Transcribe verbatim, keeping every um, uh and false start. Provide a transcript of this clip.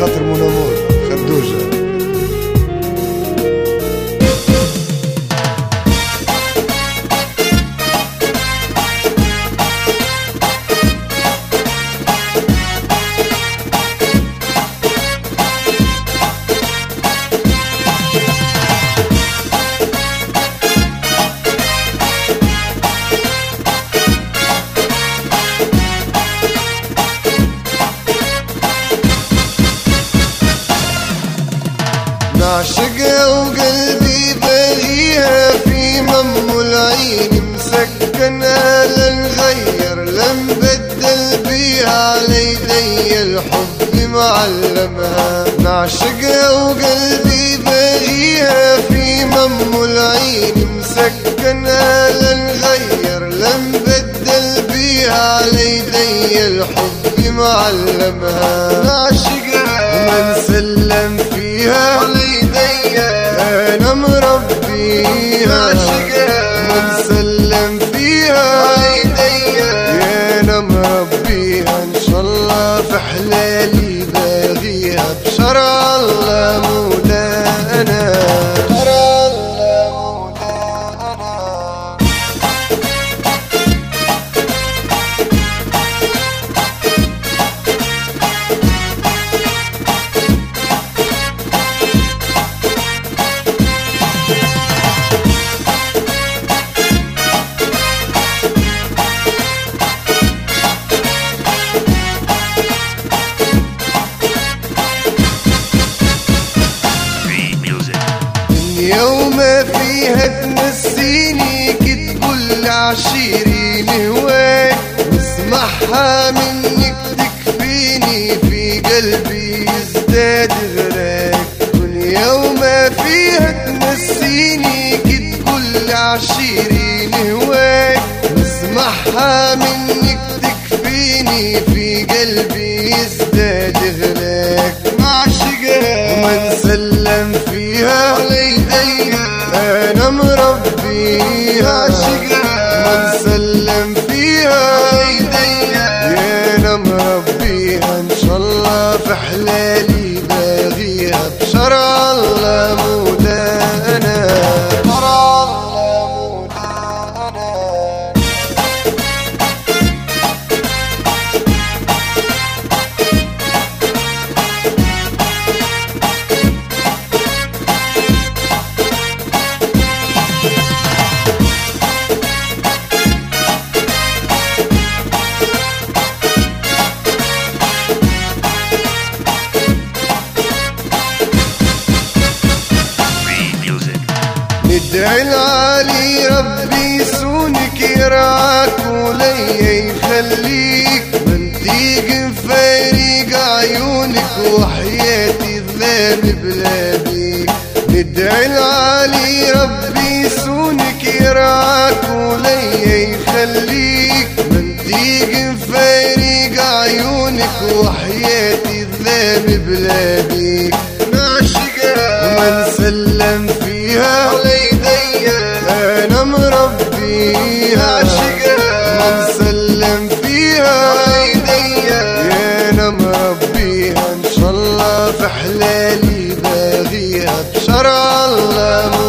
خاطر منامور خدوجة. نعشقها وقلبي باغيها في مم العين مسكنها، لنغير لنبدل بيها على يدي الحب معلمها. نعشقها وقلبي باغيها في مم العين مسكنها، لنغير لنبدل بيها على يدي الحب معلمها. نعشقها وما نسلم فيها انا مربيها، ما نسلم فيها يا انا مربيها. ان شاء الله في حلالي باغيها بشرع الله مولانا، شرع الله مولانا. يوم فيها تنسيني كتقول عشيرين هواك، نسمعها منك تكفيني في قلبي يزداد غراك. كل يوم فيها تنسيني كتقول عشيرين هواك، نسمعها منك تكفيني في قلبي يزداد غراك. نعشقها وما نسلم فيها انا مربيها، ما نسلم فيها يا انا مربيها. ان شاء الله في حلالي باغيها بشرع الله مولانا، شرع الله مولانا. ندعي العالي ربي يسونك يرعاك وليا يخليك، من تيجي مفارق عيونك وحياتي ظلام بلا بيك. ندعي العالي ربي يسونك يرعاك وليا يخليك، من تيجي مفارق عيونك وحياتي ظلام بلا بيك. نعشقها وما نسلم فيها انا مربيها، ما نسلم فيها يا انا مربيها. ان شاء الله في حلالي باغيها بشرع الله.